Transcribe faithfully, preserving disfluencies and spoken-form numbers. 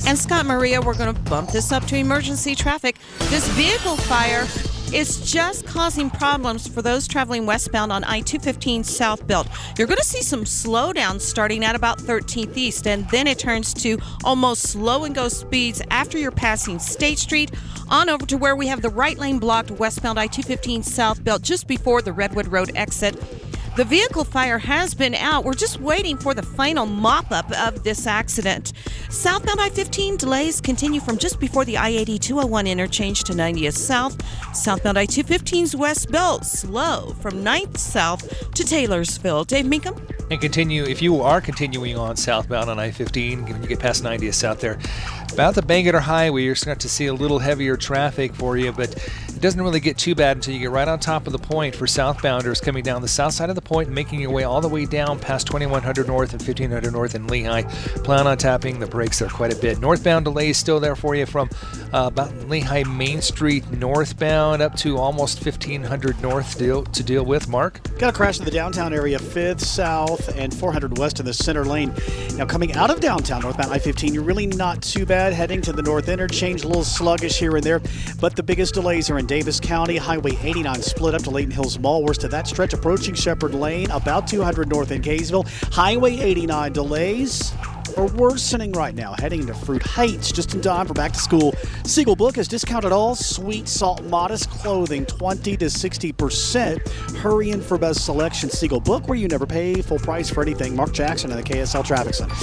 And Scott Maria, we're going to bump this up to emergency traffic. This vehicle fire is just causing problems for those traveling westbound on I two fifteen southbound. You're going to see some slowdowns starting at about thirteenth East, and then it turns to almost slow and go speeds after you're passing State Street on over to where we have the right lane blocked westbound I two fifteen southbound just before the Redwood Road exit. The vehicle fire has been out. We're just waiting for the final mop-up of this accident. Southbound I fifteen delays continue from just before the I eighty two oh one interchange to ninetieth South. Southbound I two fifteen's west belt slow from ninth South to Taylorsville. Dave Meekum? And continue, if you are continuing on southbound on I fifteen, when you get past ninetieth South there, about the Bangerter Highway, you're starting to see a little heavier traffic for you, but it doesn't really get too bad until you get right on top of the point for southbounders coming down the south side of the point and making your way all the way down past twenty-one hundred North and fifteen hundred North in Lehigh. Plan on tapping the brakes there quite a bit. Northbound delays still there for you from uh, about Lehigh Main Street northbound up to almost fifteen hundred North deal, to deal with. Mark? Got a crash in the downtown area, fifth South and four hundred West in the center lane. Now coming out of downtown northbound I fifteen, you're really not too bad. Heading to the north interchange, a little sluggish here and there, but the biggest delays are in Davis County. Highway eighty-nine split up to Layton Hills Mall. Worst of that stretch approaching Shepherd Lane, about two hundred North in Kaysville. Highway eighty-nine delays are worsening right now, heading to Fruit Heights just in time for back to school. Siegel Book has discounted all sweet, salt, modest clothing twenty to sixty percent. Hurry in for best selection. Siegel Book, where you never pay full price for anything. Mark Jackson in the K S L Traffic Center.